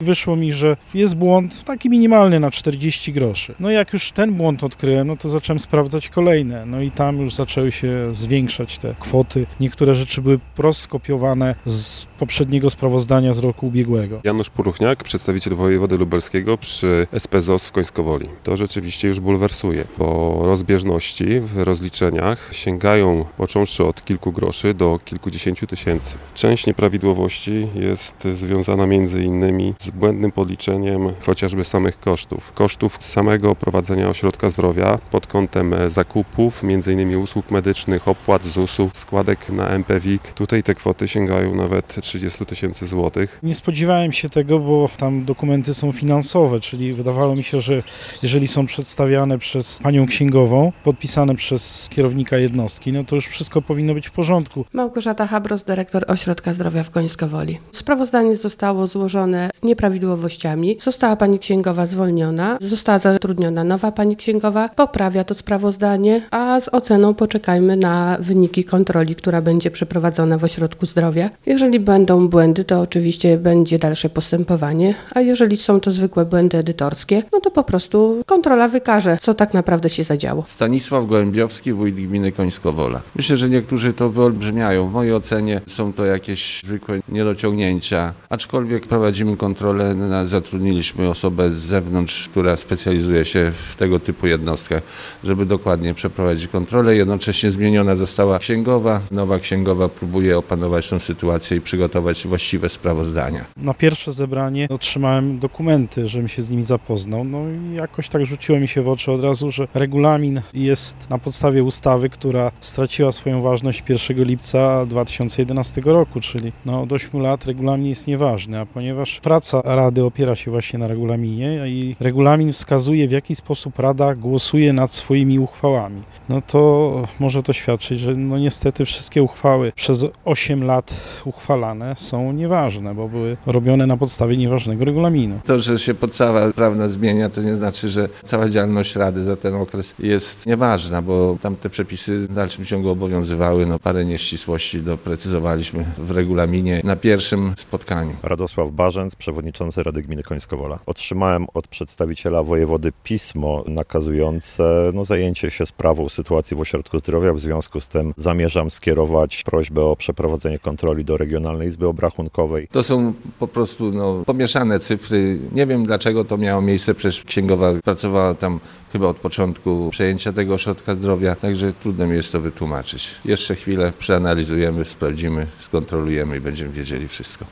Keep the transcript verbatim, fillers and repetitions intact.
Wyszło mi, że jest błąd taki minimalny na czterdzieści groszy. No jak już ten błąd odkryłem, no to zacząłem sprawdzać kolejne. No i tam już zaczęły się zwiększać te kwoty. Niektóre rzeczy były wprost skopiowane z poprzedniego sprawozdania z roku ubiegłego. Janusz Puruchniak, przedstawiciel wojewody lubelskiego przy S P Z O S w Końskowoli. To rzeczywiście już bulwersuje, bo rozbieżności w rozliczeniach sięgają począwszy od kilku groszy do kilkudziesięciu tysięcy. Część nieprawidłowości jest związana między innymi z błędnym podliczeniem chociażby samych kosztów. Kosztów samego prowadzenia ośrodka zdrowia pod kątem zakupów, między innymi usług medycznych, opłat z zusu, składek na M P W I K. Tutaj te kwoty sięgają nawet trzydziestu tysięcy złotych. Nie spodziewałem się tego, bo tam dokumenty są finansowe, czyli wydawało mi się, że jeżeli są przedstawiane przez panią księgową, podpisane przez kierownika jednostki, no to już wszystko powinno być w porządku. Małgorzata Habros, dyrektor Ośrodka Zdrowia w Końskowoli. Sprawozdanie zostało złożone z nieprawidłowościami. Została pani księgowa zwolniona, została zatrudniona nowa pani księgowa, poprawia to sprawozdanie, a z oceną poczekajmy na wyniki kontroli, która będzie przeprowadzona w Ośrodku Zdrowia. Jeżeli będą błędy, to oczywiście będzie dalsze postępowanie, a jeżeli są to zwykłe błędy edytorskie, no to po prostu kontrola wykaże, co tak naprawdę się zadziało. Stanisław Gołębiowski, wójt gminy Końskowola. Myślę, że niektórzy to wyolbrzymiają. W mojej ocenie są to jakieś zwykłe niedociągnięcia, aczkolwiek prowadzimy kontrolę, zatrudniliśmy osobę z zewnątrz, która specjalizuje się w tego typu jednostkach, żeby dokładnie przeprowadzić kontrolę. Jednocześnie zmieniona została księgowa. Nowa księgowa próbuje opanować tę sytuację i przygotować właściwe sprawozdania. Na pierwsze zebranie otrzymałem dokumenty, żebym się z nimi zapoznał. No i jakoś tak rzuciło mi się w oczy od razu, że regulamin jest na podstawie ustawy, która straciła swoją ważność pierwszego lipca dwa tysiące jedenastego roku, czyli no od ośmiu lat regulamin jest nieważny, a ponieważ praca Rady opiera się właśnie na regulaminie i regulamin wskazuje, w jaki sposób Rada głosuje nad swoimi uchwałami, no to może to świadczyć, że no niestety wszystkie uchwały przez osiem lat uchwalane są nieważne, bo były robione na podstawie nieważnego regulaminu. To, że się podstawa prawna zmienia, to nie znaczy, że cała działalność Rady za ten okres jest nieważna, bo tamte przepisy w dalszym ciągu obowiązywały. No, parę nieścisłości doprecyzowaliśmy w regulaminie na pierwszym spotkaniu. Radosław Barzęc, przewodniczący Rady Gminy Końskowola. Otrzymałem od przedstawiciela wojewody pismo nakazujące no, zajęcie się sprawą sytuacji w ośrodku zdrowia. W związku z tym zamierzam skierować prośbę o przeprowadzenie kontroli do Regionalnej Izby Obrachunkowej. To są po prostu no, pomieszane cyfry. Nie wiem, dlaczego to miało miejsce, przecież księgowa pracowała tam chyba od początku przejęcia tego ośrodka zdrowia, także trudno mi jest to wytłumaczyć. Jeszcze chwilę przeanalizujemy, sprawdzimy, skontrolujemy i będziemy wiedzieli wszystko.